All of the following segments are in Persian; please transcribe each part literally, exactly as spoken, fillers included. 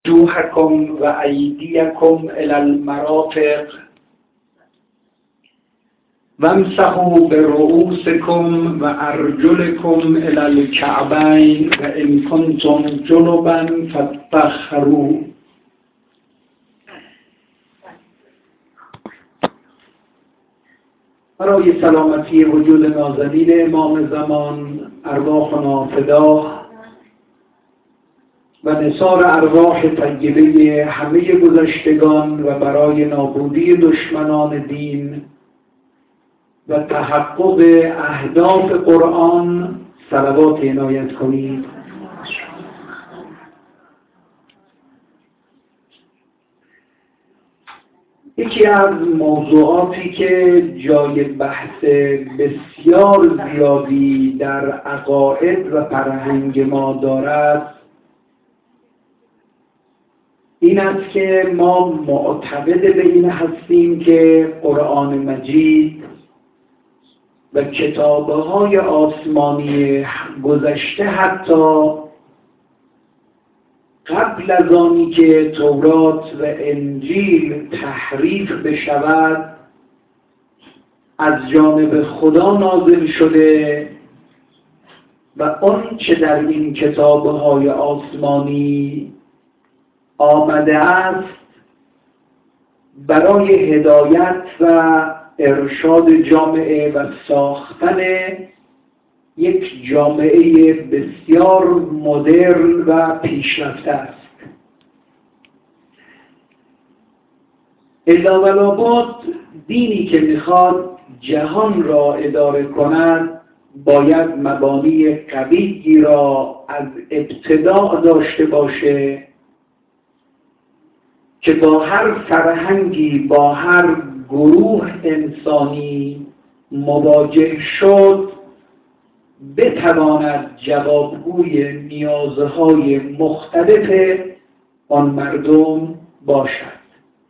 وجوهكم وأيديكم إلى المرافق وامسحوا برؤوسكم وأرجلكم إلى الكعبين وإن كنتم جنبا فاطهروا. برای سلامتی وجود نازنین امام زمان ارواحنا فدا و نثار ارواح طیبه همه گذشتگان و برای نابودی دشمنان دین و تحقق اهداف قرآن صلوات عنایت کنید. یکی از موضوعاتی که جای بحث بسیار زیادی در عقاید و فرهنگ ما دارد این است که ما معتقد به این هستیم که قرآن مجید و کتاب‌های آسمانی گذشته حتی قبل از آنی که تورات و انجیل تحریف بشود از جانب خدا نازل شده و آن چه در این کتاب‌های آسمانی آمده است برای هدایت و ارشاد جامعه و ساختن یک جامعه بسیار مدرن و پیشرفته است. الا ولابد دینی که میخواد جهان را اداره کند باید مبانی قویی را از ابتدا داشته باشه که با هر فرهنگی با هر گروه انسانی مواجه شد بتواند جوابگوی نیازهای مختلف آن مردم باشد.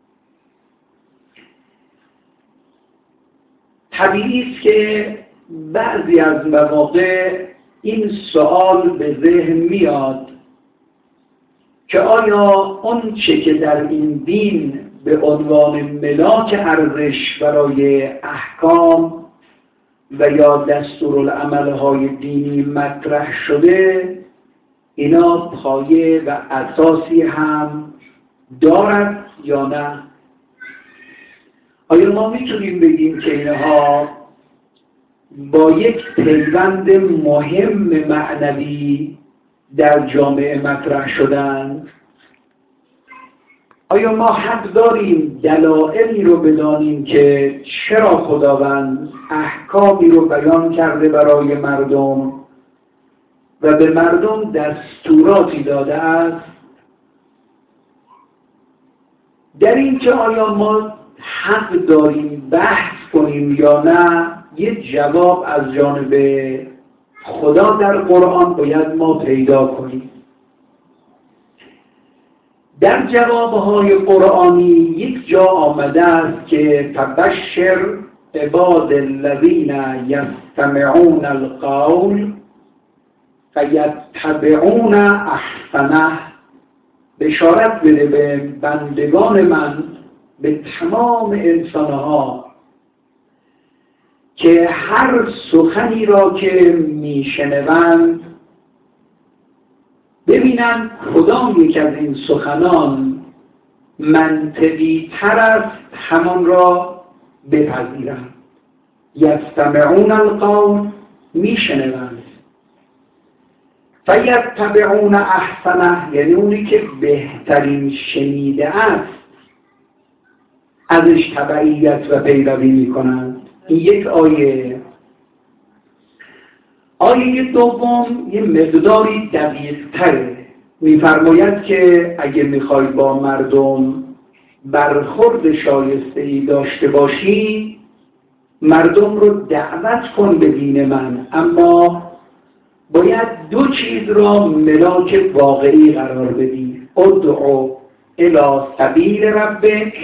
طبیعی است که بعضی از مواقع این سوال به ذهن میاد که آیا آن چه که در این دین به عنوان ملاک ارزش برای احکام و یا دستورالعمل‌های دینی مطرح شده اینا پایه و اساسی هم دارد یا نه؟ آیا ما میتونیم بگیم که اینها با یک پیوند مهم معنوی در جامعه مطرح شدند؟ آیا ما حق داریم دلایلی رو بدانیم که چرا خداوند احکامی رو بیان کرده برای مردم و به مردم دستوراتی داده است؟ در این که آیا ما حق داریم بحث کنیم یا نه یه جواب از جانب خدا در قرآن باید ما پیدا کنیم. در جوابهای قرآنی یک جا آمده است که فبشر عباد الذین یستمعون القول فیتبعون احسنه، بشارت بده به بندگان من، به تمام انسانها که هر سخنی را که میشنوند ببینن کدام یک از این سخنان منطقی تر است همان را بپذیرند. یستمعون القول، میشنوند. فیتبعون احسنه، یعنی اونی که بهترین شنیده است ازش تبعیت و پیروی میکنند. این یک آیه. آیه دوم یه مقداری دقیق تره، میفرماید که اگه میخوای با مردم برخورد شایسته‌ای داشته باشی مردم رو دعوت کن به دین من، اما باید دو چیز را ملاک واقعی قرار بدی. ادعو الی سبیل ربک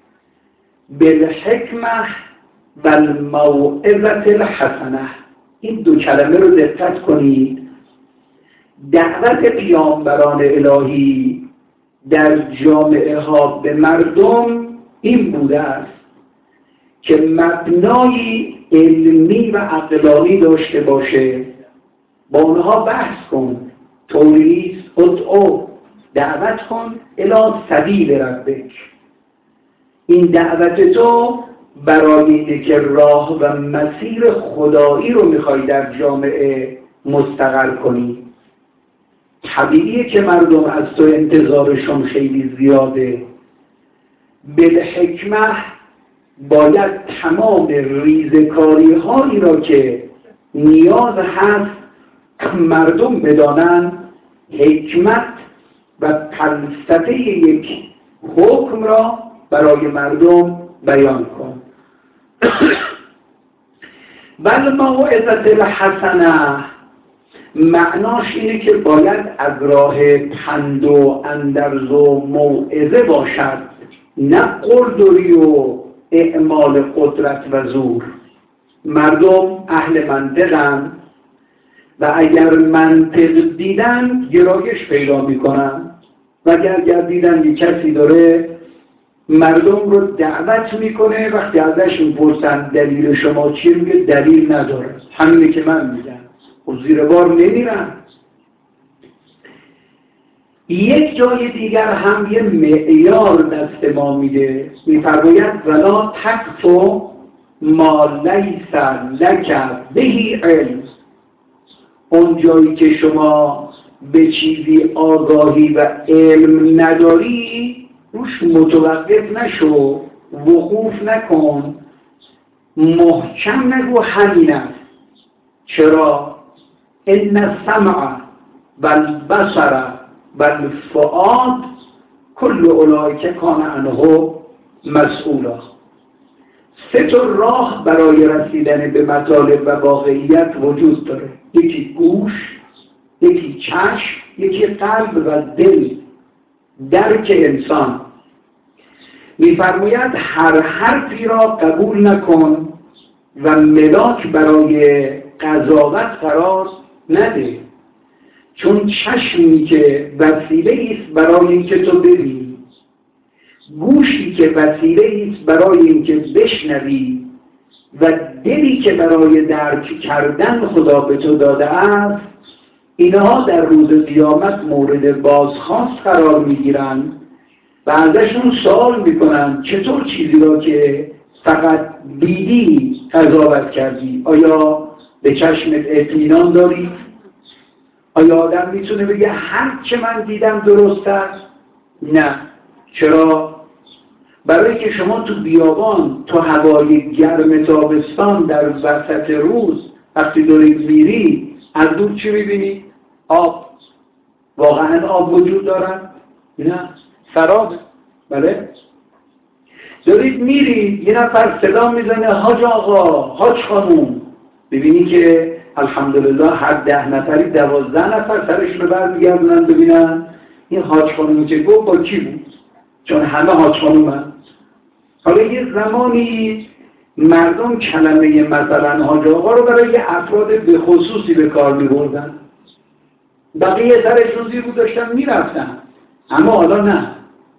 بالحکمة و الموعظة الحسنه. این دو کلمه رو دقت کنید. دعوت پیامبران الهی در جامعه ها به مردم این بوده است که مبنای علمی و عقلانی داشته باشه، با اونها بحث کن، توریست، ادعو، دعوت کن الی سبیل ربک. این دعوت تو برای اینه که راه و مسیر خدایی رو میخوای در جامعه مستقر کنی. طبیعیه که مردم از تو انتظارشون خیلی زیاده. بالحکمه باید تمام ریزکاری هایی را که نیاز هست مردم بدانن، حکمت و فلسفه یک حکم را برای مردم بیان کن. بل موعظة الحسنه معناش اینه که باید از راه پند و اندرز و موعظه باشد، نه قلدری و اعمال قدرت و زور. مردم اهل منطقن و اگر منطق دیدن گرایش پیدا میکنن و اگر دیدن یک کسی داره مردم رو دعوت میکنه، وقتی ازش میپرسن دلیل شما چیه میگه دلیل نداره، همینه که من میگم، و زیر بار نمیرن. یک جای دیگر هم یه معیار دست ما میده، میفرماید ولا تقف ما لیس لک به علم. اون جایی که شما به چیزی آگاهی و علم نداری روش متوقف نشو، وقوف نکن، محکم نگو همین است. چرا؟ ان السمع والبصر والفؤاد کل اولئک کان عنه مسئولا. سه تا راه برای رسیدن به مطالب و واقعیت وجود داره، یکی گوش، یکی چشم، یکی قلب و دل، درک انسان. میفرماید هر حرفی را قبول نکن و ملاک برای قضاوت قرار نده، چون چشمی که وسیله است برای اینکه تو ببینی، گوشی که وسیله است برای اینکه بشنوی و دلی که برای درک کردن خدا به تو داده است، اینها در روز قیامت مورد بازخواست قرار میگیرند و ازشون سوال میکنن چطور چیزی را که فقط دیدی قضاوت کردی؟ آیا به چشمت اطمینان داری؟ آیا آدم میتونه بگه هر چه من دیدم درست است؟ نه. چرا؟ برای که شما تو بیابان، تو هوای گرم تابستان در وسط روز وقتی دارید میری از دور چی میبینی؟ آب. واقعا آب وجود دارد؟ نه، سراب. بله؟ دارید میرید یه نفر صدا میزنه حاج آقا، حاج خانوم، ببینی که الحمدلله هر ده نفری دوازده نفر سرش رو برمیگردونن ببینن این حاج خانومی که گفت با کی بود، چون همه حاج خانومن. حالا یه زمانی مردم کلمه مثلا حاج آقا رو برای افراد به خصوصی به کار می‌بردن، بقیه سرشون زیر بود داشتن میرفتن، اما حالا نه.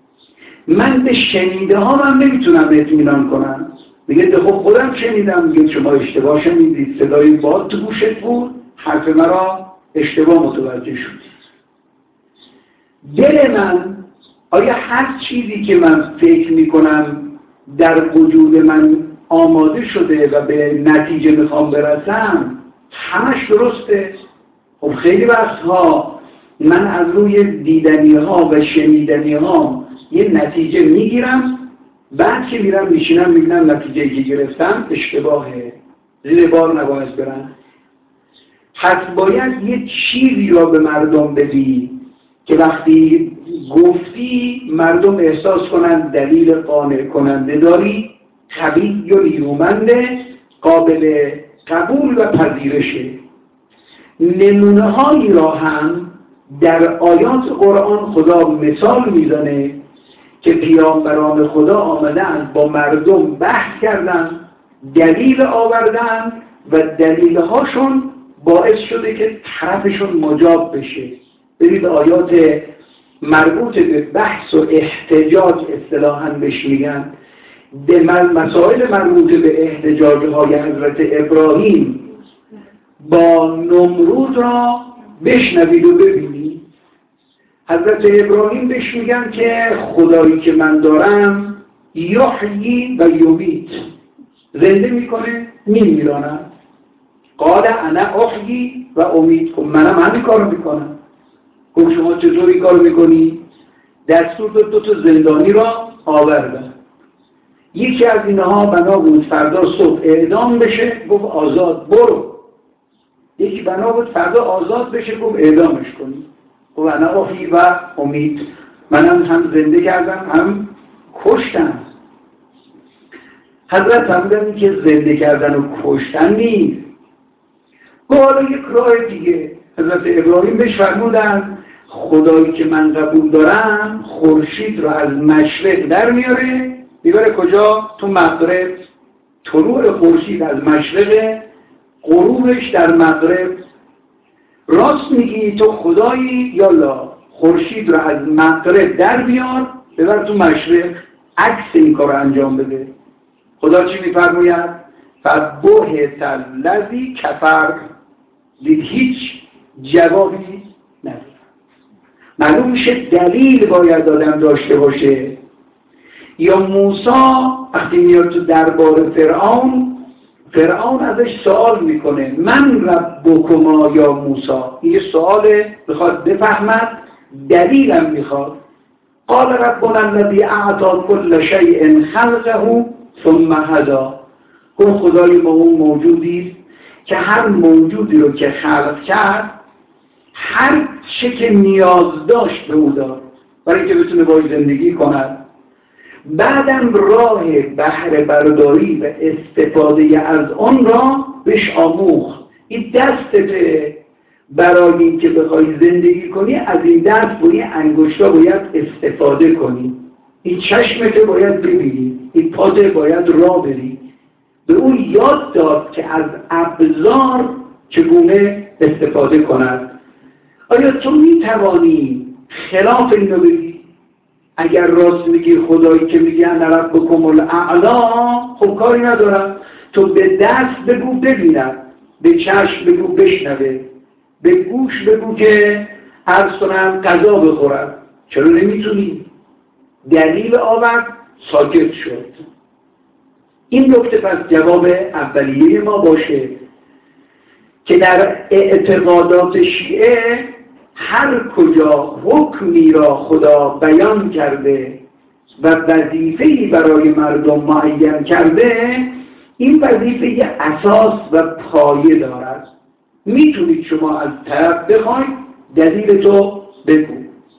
من به شنیده ها من نمیتونم اطمینان کنم. میگه خب خودم شنیدم، میگه شما اشتباه شنیدید، صدای باد تو گوشت بود، حرف مرا اشتباه متوجه شد. دل من، آیا هر چیزی که من فکر میکنم در وجود من آماده شده و به نتیجه میخوام برسم همش درسته؟ خب خیلی وقتها من از روی دیدنی ها و شنیدنی ها یه نتیجه میگیرم، بعد که میرم میشینم میبینم نتیجه که گرفتم اشتباهه، زیر بار نباید برم. پس باید یه چیزی را به مردم بدی که وقتی گفتی مردم احساس کنند دلیل قانع کننده داری، قوی یا نیرومنده، قابل قبول و پذیرشه. نمونه هایی را هم در آیات قرآن خدا مثال میزنه که پیامبران خدا آمدن با مردم بحث کردن، دلیل آوردن و دلیل هاشون باعث شده که طرفشون مجاب بشه. برید آیات مربوط به بحث و احتجاج اصطلاحاً بهش میگن، به مسائل مربوط به احتجاج‌های حضرت ابراهیم با نمرود را بشنوید و ببینید. حضرت ابراهیم بهش میگن که خدایی که من دارم یحیی و یمیت، زنده میکنه میمیرانه. قال انا احیی و امیت، خب منم همین کارو میکنم. خب شما چطوری کار میکنی؟ دستور داد دو تا زندانی را آوردن. یکی از اینها بنا بود فردا صبح اعدام بشه، گفت آزاد برو. یکی بنا بود فردا آزاد بشه، گفت اعدامش کنی. خب انا احیی و امیت، منم هم زنده کردم هم کشتم. حضرت فرمودن که زنده کردن و کشتن نیست. گفت حالا یک راه دیگه. حضرت ابراهیم بهش فرمودن خدایی که من قبول دارم خورشید رو از مشرق در میاره میبره کجا؟ تو مغرب. طلوع خورشید از مشرق، غروبش در مغرب. راست میگی تو خدایی؟ یالا خورشید رو از مغرب در بیار ببر تو مشرق، عکس این کار رو انجام بده. خدا چی میفرماید؟ فبهت الذی کفر. دید هیچ جوابی نداره. معلوم میشه دلیل باید آدم داشته باشه. یا موسی وقتی میاد تو دربار فرعون، فرعون ازش سوال میکنه من ربکما یا موسی. این یه سواله، بخواد بفهمد، دلیلم میخواد. قال ربنا الذی اعطی کل شیء خلقه ثم هدی. اون خدای ما اون موجودی که هر موجودی رو که خلق کرد هر چه که نیاز داشت به او داد برای اینکه بتونه باش زندگی کند. بعدم راه بهره برداری و استفاده از آن را بهش آموخت. این دستته برای اینکه بخوای زندگی کنی، از این دست با این انگشتا باید استفاده کنی. این چشمت باید ببینی، این پات باید راه بری. به اون یاد داد که از ابزار چگونه استفاده کند. آیا تو میتوانی خلاف اینو بگی؟ اگر راست میگی خدایی که میگه انا ربکم الاعلی، خب کاری ندارم. تو به دست بگو ببینم، به چشم بگو بشنوه، به گوش بگو که عرض کنم غذا بخورم. چرا نمیتونی؟ دلیل آورد، ساکت شد. این نکته پس جواب اولیه ما باشه که در اعتقادات شیعه هر کجا حکمی را خدا بیان کرده و وظیفه‌ای برای مردم معین کرده، این وظیفه اساس و پایه دارد. میتونید شما از طرف بخواید دلیل تو بگو.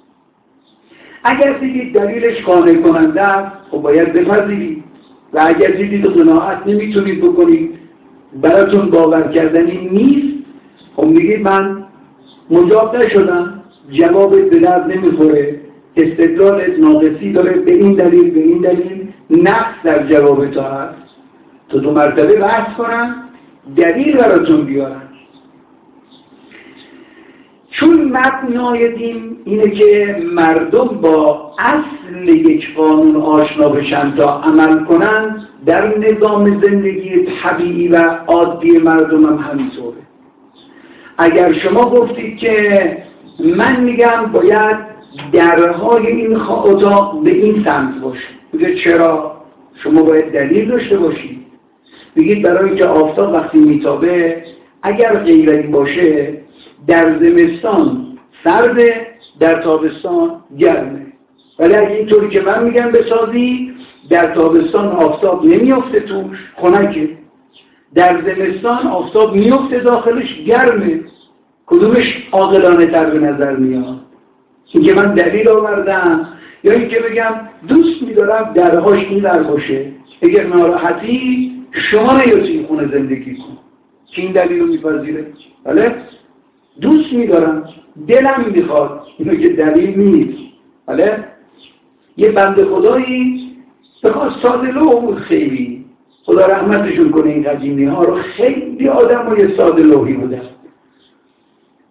اگر دیدید دلیلش قانع کننده است، خب باید بپذیرید. و اگر دیدید قناعت نمیتونید بکنید، براتون باور کردنی نیست، خب میگید من مجاب نشدم، جواب به درد نمیخوره، استدلال ناقصی داره، به این دلیل به این دلیل نقص در جواب تو هست. تو دو مرتبه بحث کنن، دلیل براتون بیارن. چون مبنای دین اینه که مردم با اصل یک قانون آشنا بشن تا عمل کنن، در نظام زندگی طبیعی و عادی مردم هم همینطوره. اگر شما گفتید که من میگم باید درهای این اتاق به این سمت باشه، بگید چرا؟ شما باید دلیل داشته باشید. بگید برای اینکه آفتاب وقتی میتابه اگر غیر این باشه در زمستان سرده، در تابستان گرمه. ولی اگه اینطوری که من میگم بسازی، در تابستان آفتاب نمیافته توش، خنکه. در زمستان آفتاب میافته داخلش، گرمه. کدومش عاقلانه تر به نظر میاد؟ اینکه من دلیل آوردم یا اینکه بگم دوست میدارم درهاش این در باشه، اگر ناراحتی شما نیا توی خونه زندگی کن، که این دلیل رو میپذیره؟ بله؟ دوست میدارم، دلم میخواد، اینو که دلیل نیست. بله؟ یه بنده خدایی بخواد ساده لوح خیلی، خدا رحمتشون کنه این قدیمی ها رو، خیلی آدم و یه ساده لوحی بودن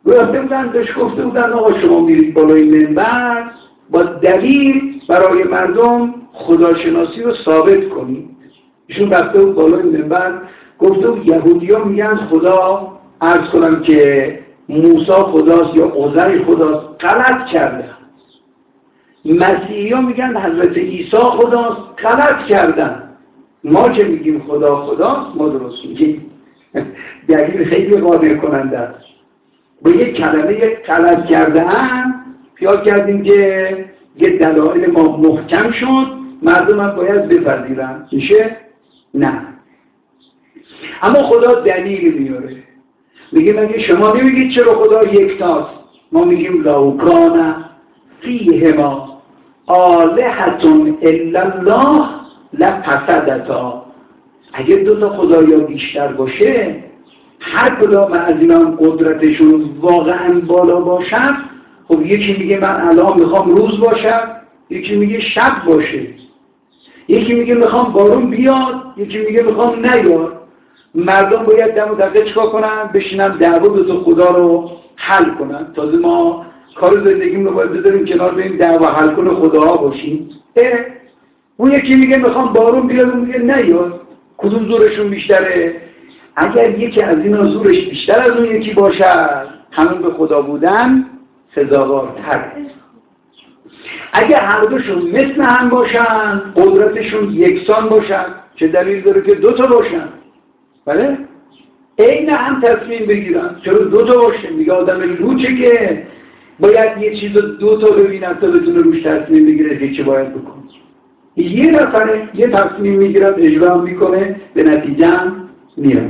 رفته بودن داشت گفته بودن آقا شما میرید بالای منبر با دلیل برای مردم خداشناسی رو ثابت کنید. ایشون رفته بود بالای منبر گفته بود یهودی‌ها میگن خدا، عرض کنم که موسی خداست یا عزیر خداست، غلط کردن. مسیحی‌ها میگن حضرت عیسی خداست، غلط کردن. ما که میگیم خدا خداست ما درست میگیم. دلیل خیلی قادر کننده است. با یک کلمه غلط کردن خیال کردیم که یه دلایل ما محکم شد، مردم هم باید بپذیرن. میشه؟ نه. اما خدا دلیل میاره. میگه مگه شما نمیگید چرا خدا یکتاست؟ ما میگیم لو کان فیهما آلهة الا الله لفسدتا. اگه دو تا خدایا بیشتر باشه، هر کدام از اینا قدرتشون واقعا بالا باشن، خب یکی میگه من الان میخوام روز باشم، یکی میگه شب باشه، یکی میگه میخوام بارون بیاد، یکی میگه میخوام نیاد. مردم باید دم و دقیقه چکا کنن؟ بشینن دعوا دو تا خدا رو حل کنن. تازه ما کار زندگیم رو باید بذاریم کنار، بریم دعوا حل کنه خداها باشیم. اه اون یکی میگه میخوام بارون بیاد، اون میگه نیاد. کدوم زورشون بیشتره؟ اگر یکی از اینا زورش بیشتر از اون یکی باشه، همون به خدا بودن سزاوارتر. اگر هر دوشون مثل هم باشن، قدرتشون یکسان باشن، چه دلیل داره که دو تا باشن؟ بله؟ عین هم تصمیم بگیرن. چرا دو تا باشه؟ میگه آدم لوچه که باید یه چیز دو تا ببینن تا بتونه روش تصمیم بگیره که چه باید بکنه. یه نفره یه تصمیم میگیرد، اجرا میکنه، به نتیجه میرسه.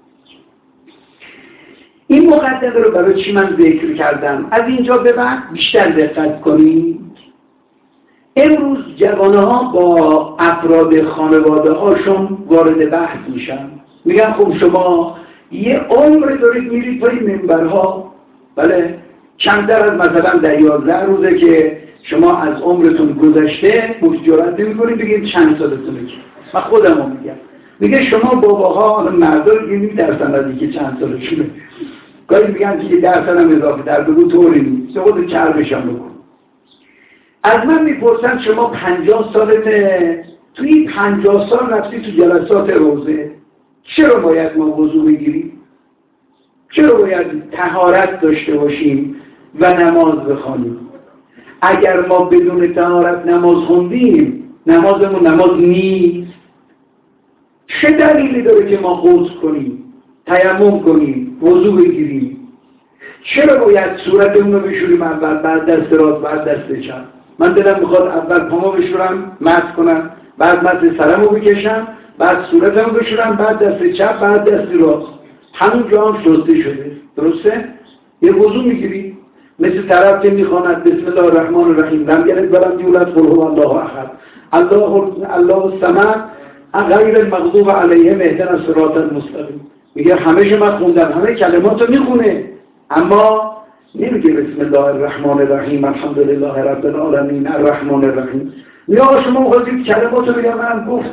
این مقدمه رو برای چی من ذکر کردم؟ از اینجا به بعد بیشتر دقت کنید. امروز جوانه ها با افراد خانواده هاشون وارد بحث میشن. میگن خب شما یه عمر دارید میرید پای منبرها، بله، کمتر از مثلا در یازده روزه که شما از عمرتون گذشته، مش جرأت نمی‌کنید بگید چند سالتونه. من خودمو میگم، میگه شما باباها مردا رو میگید درصد از اینکه چند سالشونه، گاهی میگن که درصد هم اضافه در بگو طوری نیست، خود چربشم بکن. از من میپرسن شما پنجاه سالته، توی پنجاه سال رفتی تو جلسات روزه، چرا باید ما وضو بگیریم؟ چرا باید طهارت داشته باشیم و نماز بخوانیم؟ اگر ما بدون طهارت نماز خوندیم، نمازمون نماز نیست. چه دلیلی داره که ما غسل کنیم، تیمم کنیم، وضو بگیریم؟ چرا باید صورتمون رو بشوریم اول، بعد دست راست، بعد دست چپ؟ من دلم میخواد اول پامو بشورم، مسح کنم، بعد مسح سرمو بکشم، بعد صورتمو بشورم، بعد دست چپ، بعد دست راست. همون جا هم شسته شده. درسته؟ یه وضو میگیری مثل طرف که میخواند بسم الله الرحمن الرحیم، لم یلد ولم یولد قل هو الله احد الله الله الصمد غیر المغضوب علیهم اهدنا الصراط المستقیم. میگه همه شما خوندن، همه کلمات رو میخونه، اما نمیگه بسم الله الرحمن الرحیم الحمد لله رب العالمین الرحمن الرحیم. یا شما خودید کلمات رو بگم، منم گفت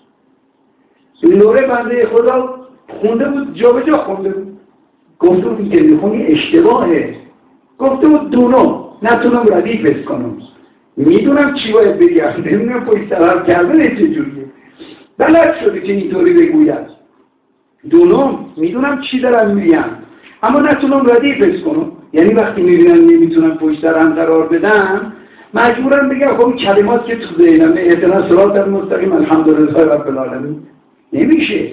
نوره بنده خدا خونده بود، جا به جا خونده بود، گفته بود که میخونی اشتباهه، گفته بود دونم نتونم ردیفش کنم، میدونم چی باید بگم، نمیدونم پای سبب کردن چجوریه، بلد شده که اینطوری بگوید، دونم میدونم چی دارم میگم اما نتونم ردیفش کنم. یعنی وقتی میبینم نمیتونم پشت سرم قرار بدم، مجبورم بگم خب کلمات که تو ذهنم اهدنا الصراط المستقیم الحمدلله رب العالمین نمیشه.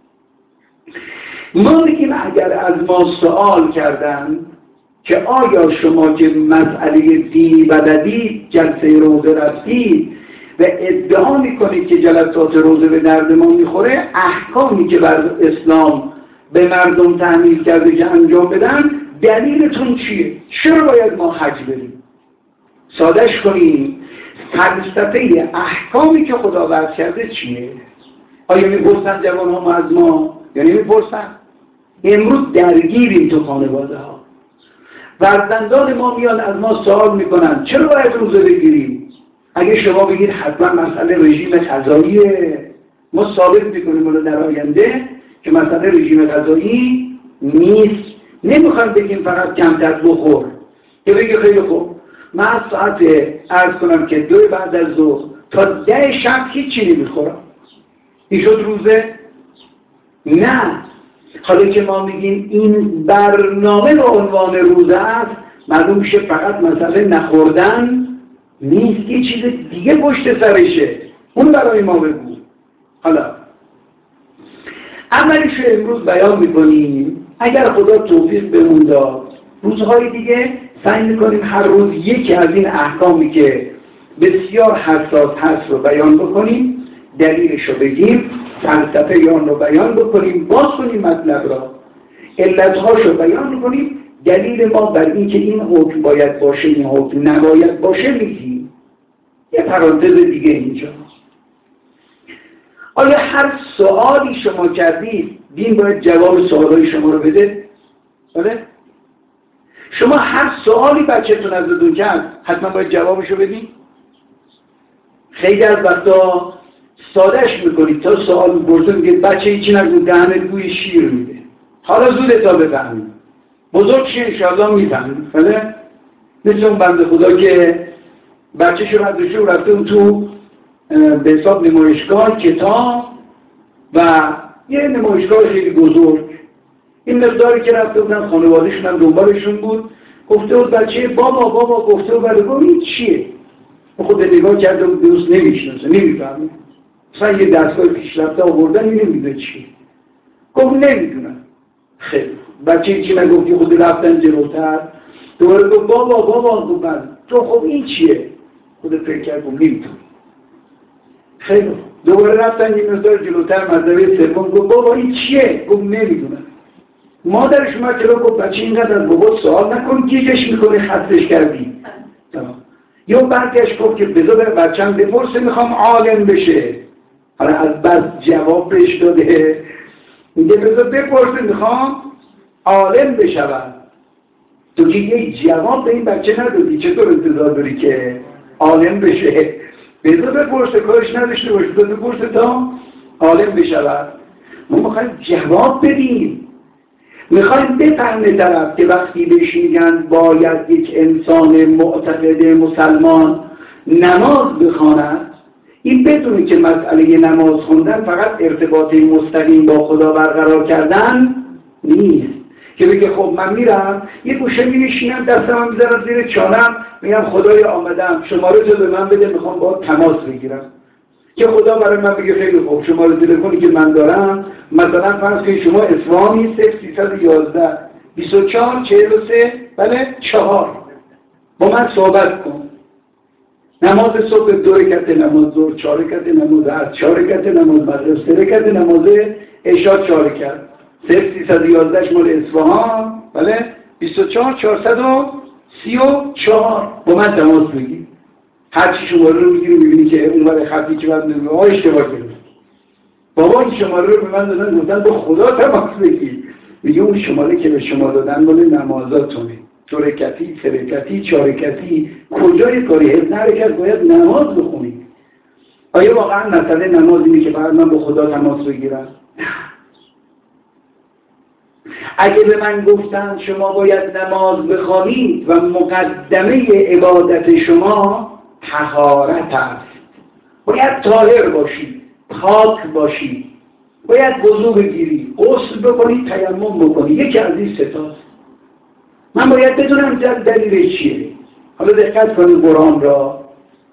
ما میگیم اگر از ما سوال کردن که آیا شما که مسئله دینی بلدید، جلسه روزه رفتید و ادعا میکنید که جلسات روزه به درد ما میخوره، احکامی که بر اسلام به مردم تعمیل کرده که انجام بدن، دلیلتون چیه؟ چرا باید ما حج بریم؟ سادش کنیم، فلسفه احکامی که خدا وضع کرده چیه؟ آیا میپرسن جوان ها از ما؟ یا نمیپرسن؟ امروز درگیریم تو خانواده ها، فرزندان ما میان از ما سوال میکنن چرا باید روزه بگیریم؟ اگه شما بگید حتما مسئله رژیم غذاییه، ما ثابت میکنیم اون در آینده که مسئله رژیم غذایی نیست، نمیخوایم بگیم فقط کمتر بخور، که بگی خیلی خوب من از ساعت عرض کنم که دو بعد از ظهر تا ده شب هیچی نمیخورم، این شد روزه؟ نه. حالا که ما میگیم این برنامه به عنوان روزه است، معلوم میشه فقط مسئله نخوردن نیست، یه چیز دیگه پشت سرشه، اون برای ما بگو. حالا اولیش رو امروز بیان میکنیم، اگر خدا توفیق بهمون داد روزهای دیگه سعی میکنیم هر روز یکی از این احکامی که بسیار حساس هست رو بیان بکنیم، دلیلش رو بگیم، فلسفه آن رو بیان بکنیم، باز کنیم مطلب را، علتهاش رو بیان بکنیم، دلیل ما بر این که این حکم باید باشه این حکم نباید باشه میگیم. یه پرانتز دیگه اینجا، آیا هر سوالی شما کردید دین باید جواب سوالای شما رو بده؟ بله؟ شما هر سوالی بچه‌تون ازتون کرد حتما باید جوابشو بدید؟ خیلی از وقتا سادهش میکنید، تا سوال میپرسه میگه بچه هیچی نگو دهنت بوی شیر میده، حالا زوده تا بفهمید، بزرگ شیر انشاءالله میفهمید. بله؟ مثل اون بنده خدا که بچه شو ردوشه و رفته اون تو به حساب نمایشگاه کتاب و یه نمایشگاه خیلی بزرگ، این مقداری که رفته بودن خانوادهشون هم دنبالشون بود، گفته بود بچه بابا بابا گفته بود بله، گفت این چیه؟ خود نگاه کرده بود درست نمیشناسه، نمیفهمه، مثلا یه دستگاه پیشرفته آوردن این نمیده چیه؟ گفت نمیدونم. خیلی بچه چی نگفتی، خود رفتن جلوتر دوباره گفت بابا بابا گفت بله، تو خب این چیه؟ خود فکر کرد گفت نمیدونم. خیلی دوباره رفتن یه مقدار جلوتر مرتبه سوم گفت بابا این چیه؟ گفت نمیدونم. مادرش اومد جلو گفت بچه اینقدر از بابا سوال نکن، گیجش میکنه، خستش کردی. یا برگشت گفت که بذار بره بچه‌م بپرسه، میخوام عالم بشه. حالا از بس جواب بهش داده، میگه بذار بپرسه میخوام عالم بشم. تو که یه جواب به این بچه ندادی، چطور انتظار داری که عالم بشه؟ بذار بپرسه، کارش نداشته باشه، بذار بپرسه تا عالم بشود. ما میخوایم جواب بدیم، میخوایم بفهمه طرف که وقتی بهش میگن باید یک انسان معتقد مسلمان نماز بخواند، این بدونه که مسئله نماز خوندن فقط ارتباط مستقیم با خدا برقرار کردن نیست، که بگه خب من میرم یه گوشه می‌نشینم دستم میذارم زیر چانم میگم خدای آمدم شماره تو به من بده میخوام با تماس بگیرم، که خدا برای من بگه خیلی خوب شماره تلفنی که من دارم مثلا فرض کنید شما اصفهانی صفر سیصد و یازده بیست و چهار چهل و سه بله چهار با من صحبت کن. نماز صبح دو رکعت نماز ظهر، چهار رکعت نماز عصر، چهار رکعت نماز مغرب، سه رکعت نماز عشا، چهار رکعت صفر سیصد و یازده مال اصفهان بله بیست و چهار چهارصد و سی و چهار با من تماس بگیر. هر چی شماره رو میگیری میبینی که اون ور خطی که باید نمیگه آه اشتباه کرد، بابا این شماره رو به من دادن گفتن با خدا تماس بگیر، میگه اون شماره که به شما دادن مال نمازاتونه، دو رکعتی، سه رکعتی، چهار رکعتی، کجای کاری هست نرکت باید نماز بخونی. آیا واقعا مسئله نماز اینه که باید من با خدا تماس بگیرم؟ اگه به من گفتن شما باید نماز بخوانید و مقدمه عبادت شما طهارت است، باید طاهر باشی، پاک باشی، باید وضو بگیری، غسل بکنی، تیمم بکنی، یکی از این ستاست. من باید بدونم دلیل چیه. حالا دقت کنید قرآن را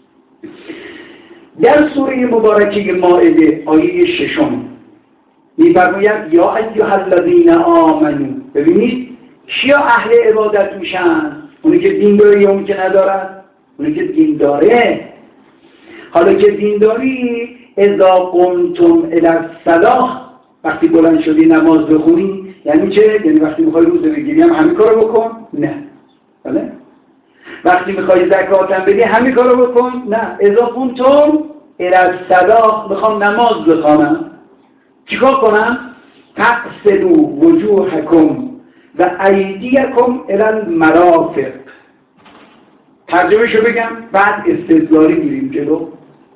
در سوره مبارکه مائده آیه ششم می‌فرماید یا ایها الذین آمنوا. ببینید کیا اهل عبادت میشن؟ اونی که دین داره یا اونی که ندارد؟ اونی که دین داره. حالا که دین داری اذا قمتم الی الصلاة، وقتی بلند شدی نماز بخونی یعنی چه؟ یعنی وقتی میخوای روزه بگیری هم همین کارو بکن؟ نه. بله؟ وقتی میخوای زکات هم بدی همین کارو بکن؟ نه. اذا قمتم الی الصلاة، میخوام نماز بخوانم، چیکار کنم؟ تغسلوا وجوهکم و ایدیکم الی المرافق. ترجمهشو بگم بعد استدلالی گیریم جلو.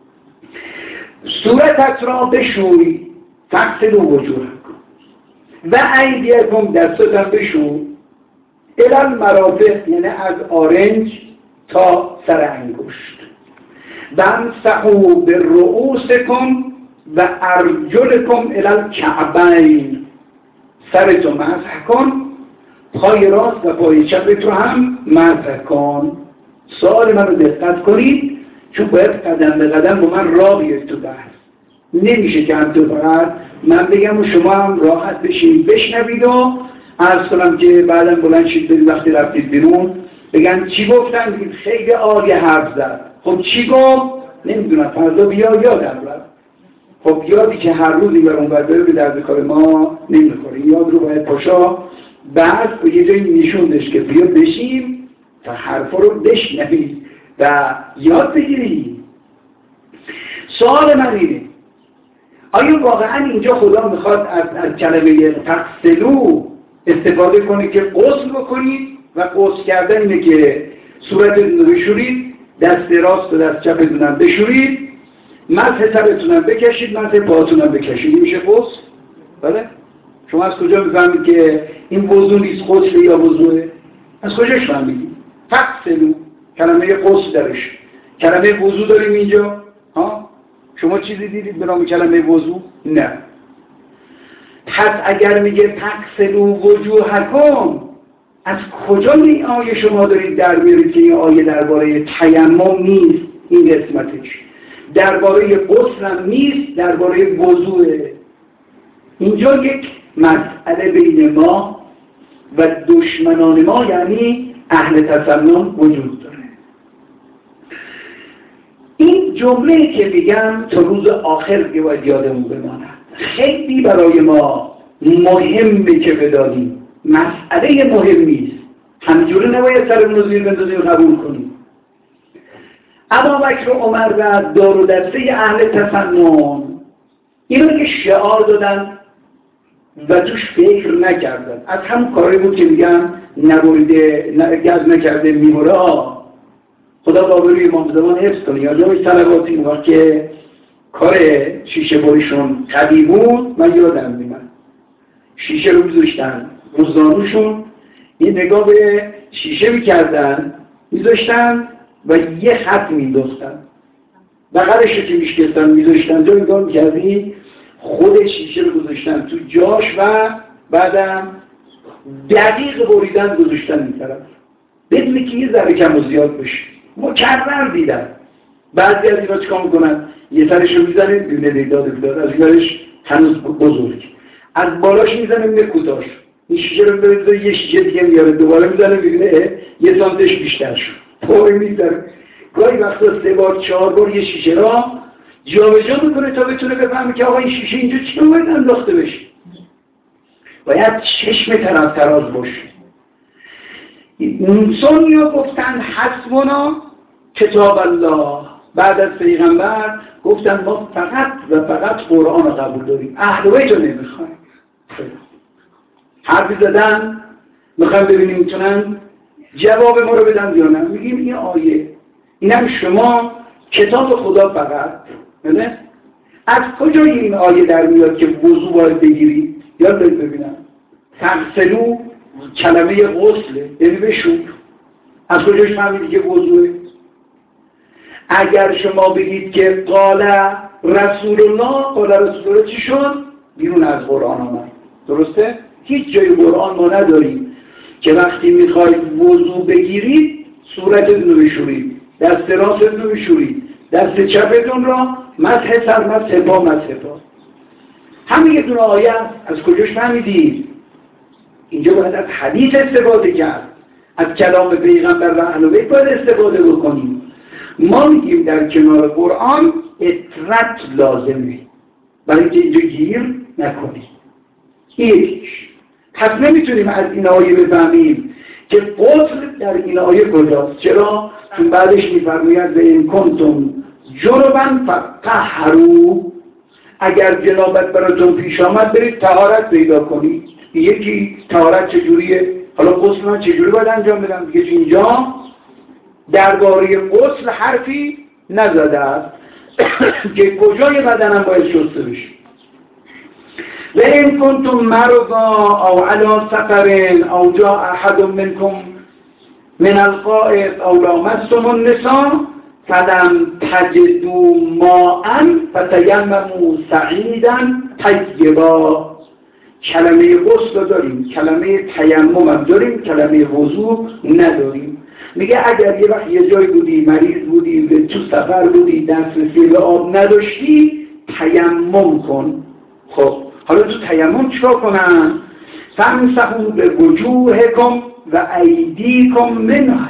صورتت را بشوی، تغسلوا وجوهکم و ایدیکم، دستتم بشو، الال مرافق یعنی از آرنج تا سر انگشت. وامسحوا برؤوسکم و ارجلکم الال کعبین، سرتو مسح کن، پای راست و پای چپت رو هم مسح کن. سوال من رو دقت کنید چون باید قدم به قدم با من راه بیاید تو بحث. نمیشه که هم تو فقط من بگم و شما هم راحت بشین بشنوید و عرض کنم که بعدم بلند شید برید وقتی رفتید بیرون بگن چی گفتن؟ بگید خیلی عالی حرف زد. خب چی گفت؟ نمیدونم، فردا بیا یادم رفت. خب یادی که هر روز این برون برداره به درد کار ما نمیخوره. یاد رو باید پاشا بعد به یه جایی نشوندش که بیا بشیم تا حرفا رو بشنوید و یاد بگیرید. سوال من اینه آیا واقعا اینجا خدا میخواد از, از کلمه تغسلو استفاده کنه که غسل بکنید و غسل کردن اینه که صورتتون رو بشورید، دست راست و دست چپتون بشورید، مسح سرتون بکشید، مسح پاهاتون بکشید، میشه غسل؟ بله؟ شما از کجا میفهمید که این وضو نیست غسل یا وضوئه؟ از کجاش فهمیدید؟ تغسلو کلمه غسل درش، کلمه وضو داریم اینجا؟ ها؟ شما چیزی دیدید به نام کلمه وضو؟ نه. پس اگر میگه تغسلوا وجوهکم، از کجا این آیه شما دارید در میارید که این آیه درباره تیمم نیست؟ این قسمتش درباره غسل هم نیست، درباره وضوئه. اینجا یک مسئله بین ما و دشمنان ما یعنی اهل تسنن وجود داره. این جمله که میگم تا روز آخر که باید یادمون بماند، خیلی برای ما مهمه که بدانیم. مسئله مهمی است، همینجوری نباید سرمون رو زیر بندازیم و قبول کنیم. ابوبکر و عمر و دار و دسته اهل تسنن اینو که شعار دادن و توش فکر نکردن، از هم کاری بود که میگن نبریده گز نکرده میموره. خدا بابروی امام زمان حفظ کنه. یادم طلباتی اون وقت که کار شیشه بریشون قوی بود، من یادم میاد شیشه رو میذاشتن روزانوشون، این نگاه به شیشه میکردن میذاشتن و یه خط مینداختن، بغلش رو که میشکستن میذاشتن جا نگاه میکردی خود شیشه رو گذاشتن تو جاش و بعدم دقیق بریدن گذاشتن این طرف بدون که یه ذره کم و زیاد بشه. مکرر دیدن. بعضی از اینا چیکار میکنن؟ یه سرش رو میزنه ببینه دیداد دیداد از اینش هنوز بزرگ، از بالاش میزنه میبینه کوتاش، این شیشه رو ببینه یه شیشه دیگه میاره دوباره میزنه ببینه یه سانتش بیشتر شد. پای میزنه گاهی وقتا سه بار چهار بار یه شیشه را جابجا میکنه تا بتونه بفهمه که آقا این شیشه اینجا چطور باید انداخته بشه. باید چشم طرف تراز باشه. سنیا گفتن حسبنا کتاب الله، بعد از پیغمبر گفتن ما فقط و فقط قرآن رو قبول داریم، اهل بیت رو نمیخوایم. حرفی زدن میخوایم ببینیم میتونن جواب ما رو بدن یا نه. میگیم این آیه اینم شما کتاب خدا فقط نه؟ از کجا این آیه در میاد که وضو باید بگیرید؟ یاد دارید ببینم تغسلو کلمه غسله یعنی بشور. از کجاش فهمیدی که وضوئه؟ اگر شما بگید که قال رسول الله، قال رسول الله چی شد؟ بیرون از قرآن آمد. درسته؟ هیچ جای قرآن ما نداریم که وقتی میخواید وضو بگیرید صورتتون رو بشورید، دست راستتون رو بشورید، دست چپتون را مسح سر، مسح پا، مسح پا. همین یه دونه آیه از کجاش فهمیدید؟ اینجا باید از حدیث استفاده کرد، از کلام پیغمبر و اهل بیت باید استفاده بکنیم. ما میگیم در کنار قرآن اطرت لازمه برای اینکه اینجا گیر نکنیم. یکیش پس نمیتونیم از این آیه بفهمیم که غسل در این آیه کجاست. چرا؟ چون بعدش میفرماید و این کنتم جنبا فطهروا، اگر جنابت براتون پیش آمد برید طهارت پیدا کنید. یکی طهارت چجوریه؟ حالا غسل من چجوری باید انجام بدم؟ دیگه اینجا درباره غسل حرفی نزده است که کجای بدنم باید شسته بشه. و این کنتم مرضا او علی سفر او جاء احد منکم من الغائط او لامستم النساء فلم تجدوا ماء فتیمموا صعیدا طیبا. کلمه غسل داریم، کلمه تیمم هم داریم، کلمه وضو نداریم. میگه اگر یه وقت یه جای بودی، مریض بودی، تو سفر بودی، دسترسی به آب نداشتی، تیمم کن. خب حالا تو تیمم چرا کنن؟ فامسحوا بوجوهکم و ایدیکم منه.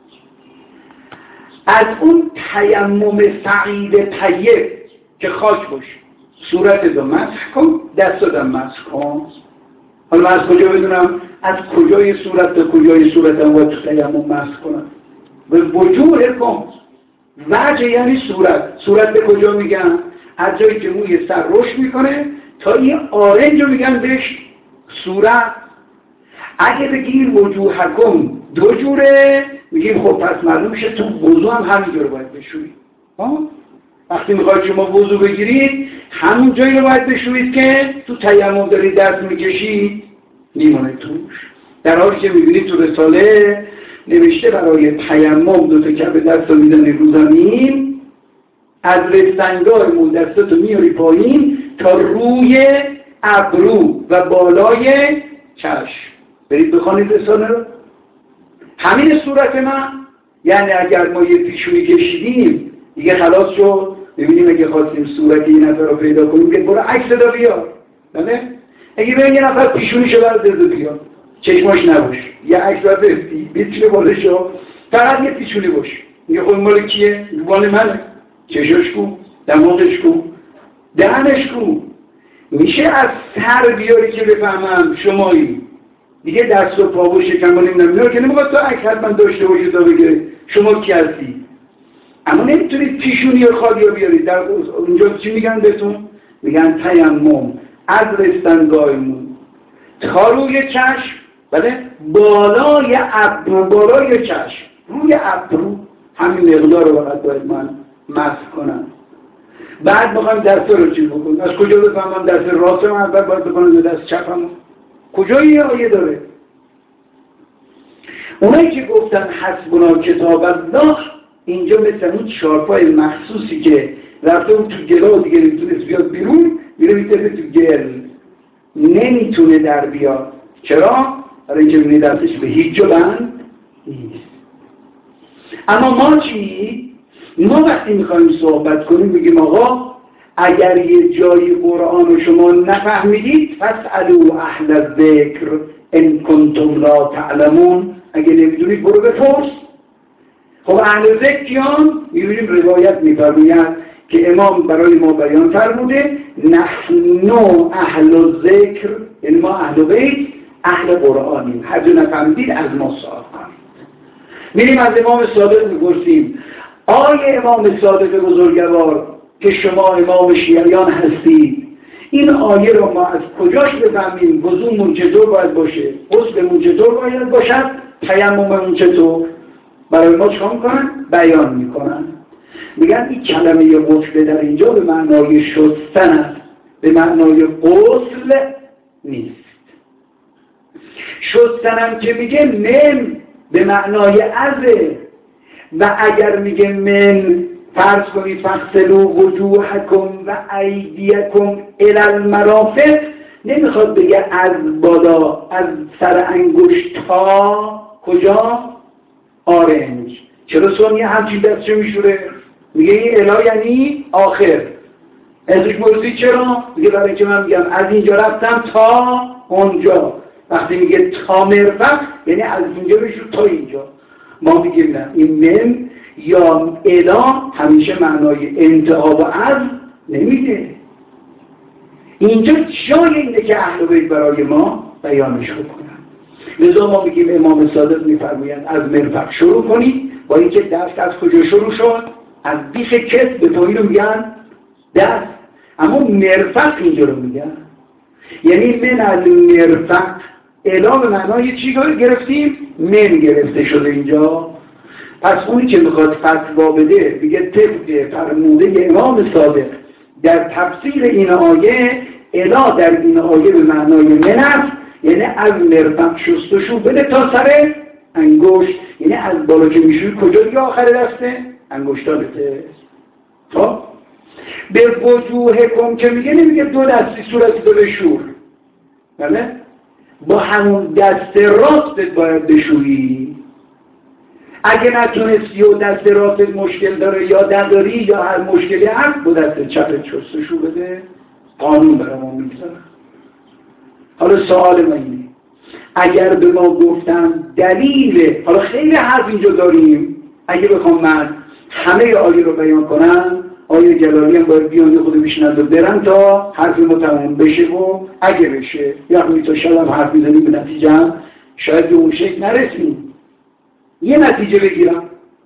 از اون تیمم سعید طیب که خاک باشه، صورت دو مسح کن، دست دو مسح کن. حالا من از کجا بدونم از کجای صورت تا کجای صورت هم باید تو تیمم مسح کنم؟ به وجوه کن. وجه یعنی صورت. صورت به کجا میگن؟ از جایی که موی سر رشد میکنه تا این آرنج رو میگن بهش صورت. اگه بگیم وجوه کن دو جوره، میگیم خب پس معلوم میشه تو وضو هم همینجور باید بشویید. وقتی میخواید شما وضو بگیرید همون جایی رو باید بشویید که تو تیمم دارید دست میکشید میمونه توش. در حالی که میبینید تو رساله نوشته برای تیمم دو تا کف دست رو میزنی رو زمین، از رستنگارمون دستتو میاری پایین تا روی ابرو و بالای چشم. برید بخوانید رساله رو. همین صورت من، یعنی اگر ما یه پیشونی کشیدیم دیگه خلاص شد. ببینیم اگه خواستیم صورت یه نفر رو پیدا کنیم که برو عکس دا بیار، نه؟ اگه ببین یه نفر پیشونیشو برد بیار، چشماش نباش، یه عکس رو بفتی بیتونه بالشو، فقط یه پیشونی باش. میگه خود مال کیه؟ مال منه. چشاش کو، دماغش کو، دهنش کو. میشه از سر بیاری که بفهمم شمایی. دیگه دست و پا و شکم و نمیدونم اینا که نمیخواد تا عکس حتما داشته باشی تا بگه شما کی هستی. اما نمیتونید پیشونی و خالی رو بیارید. در اونجا چی میگن بهتون؟ میگن تیمم از رستنگایمون تا روی چشم، بله بالای ابرو، بالای چشم، روی ابرو، همین مقدار رو فقط باید من مسح کنم. بعد میخوام دست رو چی بکنم؟ از کجا بفهمم دست راست من اول باید بکنم یا دست چپم؟ کجایی یه آیه داره؟ اونایی که گفتن حسبنا کتاب الله، اینجا مثل اون چارپای مخصوصی که رفته اون تو گلا دیگه نمیتونست بیاد بیرون، میره میتونه تو گل، نمیتونه در بیاد. چرا؟ برای اینکه بینید دستش به هیچ جا بند نیست. اما ما چی؟ ما وقتی میخوایم صحبت کنیم بگیم آقا اگر یه جایی قرآن رو شما نفهمیدید فاسألوا اهل الذکر ان کنتم لا تعلمون، اگه نمیدونید برو بپرس. خب اهل ذکر کیان؟ میبینیم روایت میفرمایند که امام برای ما بیان فرموده نحن اهل الذکر، یعنی ما اهل بیت اهل قرآنیم، هر جا نفهمیدید از ما سوال کنید. میریم از امام صادق میپرسیم آیه امام صادق بزرگوار که شما امام شیعیان هستید، این آیه رو ما از کجاش بفهمیم؟ وضومون چطور باید باشه؟ غسلمون چطور باید باشد؟ تیمممون چطور؟ برای ما چکار میکنن؟ بیان میکنن. میگن این کلمه غسل در اینجا به معنای شستن است، به معنای غسل نیست. شستنم که میگه من به معنای ازه، و اگر میگه من فرض کنید فغسلوا وجوهکم و ایدیکم الی المرافق، نمیخواد بگه از بالا، از سر انگشت تا کجا؟ آرنج. چرا سونی همچین دستشو میشوره؟ میگه این الی یعنی آخر. ازش پرسید چرا؟ میگه برای که من میگم از اینجا رفتم تا اونجا. وقتی میگه تا مرفق یعنی از اینجا بشور تا اینجا. ما میگیم نه، این من یا الا همیشه معنای انتها و از نمیده. اینجا جای اینه که اهل بیت برای ما بیانش بکنن. لذا ما میگیم امام صادق میفرمایند از مرفق شروع کنید، با اینکه دست از کجا شروع شد؟ از بیخ کتف به پایین رو میگن دست، اما مرفق اینجا رو میگن. یعنی من از مرفق الا به معنای چی گرفتیم؟ من گرفته شده اینجا. پس اونی که میخواد فتوا بده بگه طبق فرموده امام صادق در تفسیر این آیه الا در این آیه به معنای من است، یعنی از مرفق شستشو بده تا سر انگشت، یعنی از بالا که میشوی کجا دیگه آخر دسته؟ انگشتانته. خب به وجوه کم که میگه نمیگه دو دستی صورتی دو بشور، بله؟ با همون دست راستت باید بشویی. اگه نتونستی و دست راستت مشکل داره یا نداری یا هر مشکلی هست، با دست چپت شستشو بده. قانون برامون میگذاره. حالا سوال من اینه، اگر به ما گفتن دلیل، حالا خیلی حرف اینجا داریم، اگه بخوام من همه آیه رو بیان کنم، آیه جلالی هم باید بیان خود بشنند و برن تا حرف ما تمام بشه و اگه بشه یا همین تا شب هم حرف میزنیم به نتیجه هم شاید به اون شکل نرسیم، یه نتیجه بگیرم.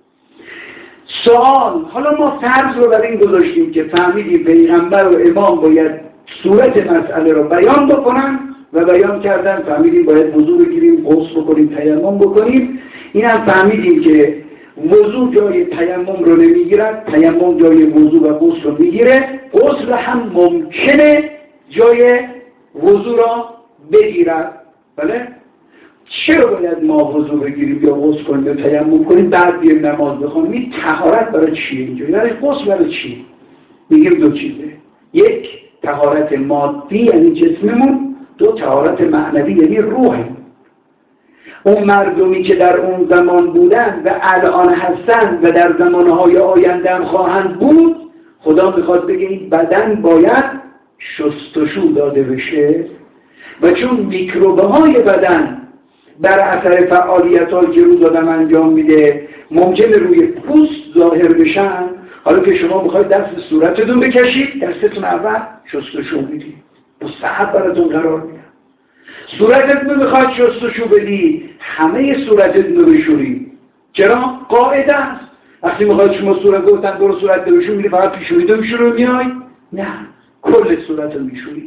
سوال، حالا ما فرض رو برای این گذاشتیم که فهمیدیم پیغمبر و امام باید صورت مسئله رو بیان بکنن و بیان کردن، فهمیدیم باید وضو بگیریم، غسل بکنیم، تیمم بکنیم. این هم فهمیدیم که وضو جای تیمم رو نمیگیرد، تیمم جای وضو و غسل رو میگیره، غسل هم ممکنه جای وضو را بگیرد. بله؟ چرا باید ما وضو بگیریم یا غسل کنیم یا تیمم کنیم بعد بیایم نماز بخونیم؟ این طهارت برای چیه اینجا؟ یعنی غسل برای چی؟ میگیم دو چیزه، یک طهارت مادی یعنی جسممون، دو طهارت معنوی یعنی روحمون. اون مردمی که در اون زمان بودن و الان هستن و در زمانهای آینده هم خواهند بود، خدا میخواد بگه این بدن باید شستشو داده بشه و چون میکروبه های بدن بر اثر فعالیت‌هایی که روز آدم انجام میده ممکنه روی پوست ظاهر بشن. حالا که شما میخواید دست صورتتون بکشید، دستتون اول شستشو میدید، مستحب براتون قرار میدن. صورتتون میخواید شستشو بدی، همه صورتتون رو بشوری. چرا؟ قاعده است. وقتی میخواید شما صورت گفتن برو صورت رو بشور، میری فقط پیشونی رو میشوری میای؟ نه، کل صورت رو میشوری.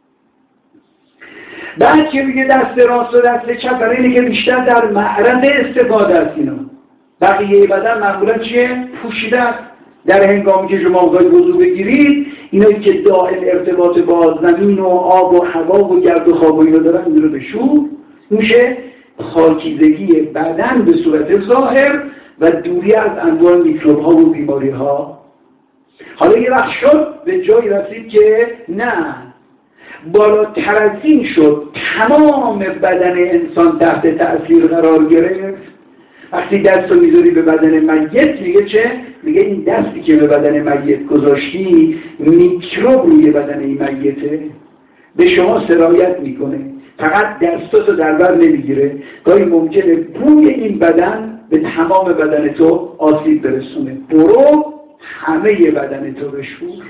بعد که میگه دست راست و دست چپ، برای اینه که بیشتر در معرض استفاده است اینا. بقیه بدن معمولا چیه؟ پوشیده است. در هنگامی که شما باید وضو بگیرید، اینایی که دائم ارتباط با زمین و آب و هوا و گرد و خواب و اینا دارن، این رو بشور میشه خاکیزگی بدن به صورت ظاهر و دوری از انواع میکروب ها و بیماری ها. حالا یه وقت شد به جایی رسید که نه، بالاتر از این شد، تمام بدن انسان تحت تأثیر قرار گرفت. وقتی دست رو میذاری به بدن میت میگه چه؟ میگه این دستی که به بدن میت گذاشتی میکروب روی بدن این میته، به شما سرایت میکنه. فقط دستاتو در بر نمیگیره، گاهی ممکنه بوی این بدن به تمام بدن تو آسیب برسونه. برو همه بدن تو بشور،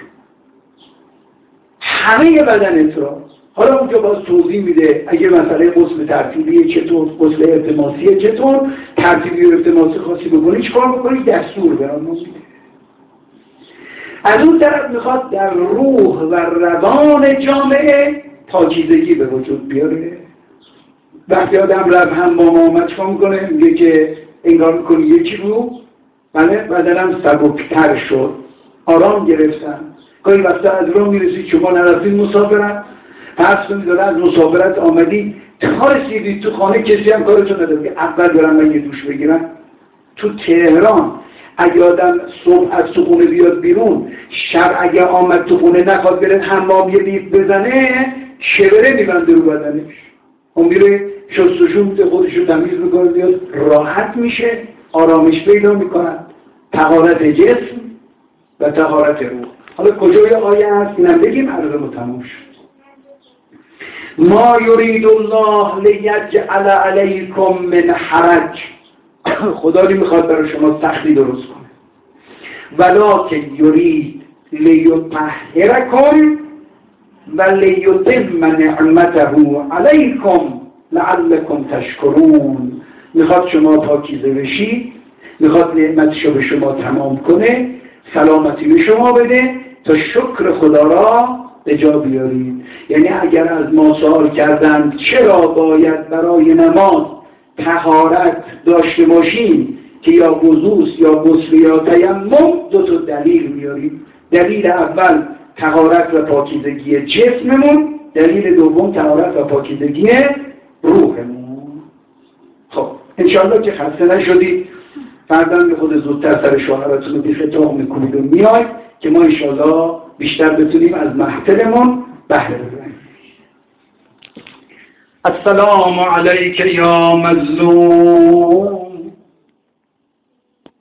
همه بدن تو. حالا اونجا باز توضیح میده اگه مسئله غسل ترتیبی چطور، غسل التماسی چطور، ترتیبی و التماسی خاصی بکنی چیکار بکنی، دستور برامون میده. از اون طرف میخواد در روح و روان جامعه پاکیزگی به وجود بیاره. وقتی آدم رفت حمام آمد چیکار میکنه؟ میگه که انگار میکنی یکی رو بله بدنم سبکتر شد، آرام گرفتم. گاهی وقتا از راه میرسید شما نرفتید مسافرت، پس کنید داره از مسافرت آمدی تا رسیدید تو خانه، کسی هم کارتون نداره که اول برم من یه دوش بگیرم. تو تهران اگه آدم صبح از تو خونه بیاد بیرون، شب اگه آمد تو خونه نخواد بره حمام یه بیف بزنه، شبره میبنده رو بدنش، اون میره شستشو میده، خودشو تمیز میکنه، بیاد راحت میشه، آرامش پیدا میکنن. طهارت جسم و طهارت روح. حالا کجای آیه هست اینم بگیم عرضمو تموم شد. ما یرید الله لیجعل علیکم من حرج، خدا نمیخواد برای شما سختی درست کنه، ولکن یرید لیطهرکم و لیتم نعمته علیکم لعلکم تشکرون. میخواد شما پاکیزه بشید، میخواد نعمتشو به شما تمام کنه، سلامتی به شما بده تا شکر خدا را به جا بیارید. یعنی اگر از ما سوال کردند چرا باید برای نماز طهارت داشته باشیم که یا وضوء یا غسل یا تیمم، دو تا دلیل میاریم. دلیل اول طهارت و پاکیزگی جسممون، دلیل دوم طهارت و پاکیزگی روحمون. خب انشاءالله که خسته نشدید، فردا به خود زودتر سر شوهرتون رو بی خطاب میکنید و میاید که ما انشاءالله بیشتر بتونیم از محفلمون بهره ببریم. السلام علیک یا مظلوم.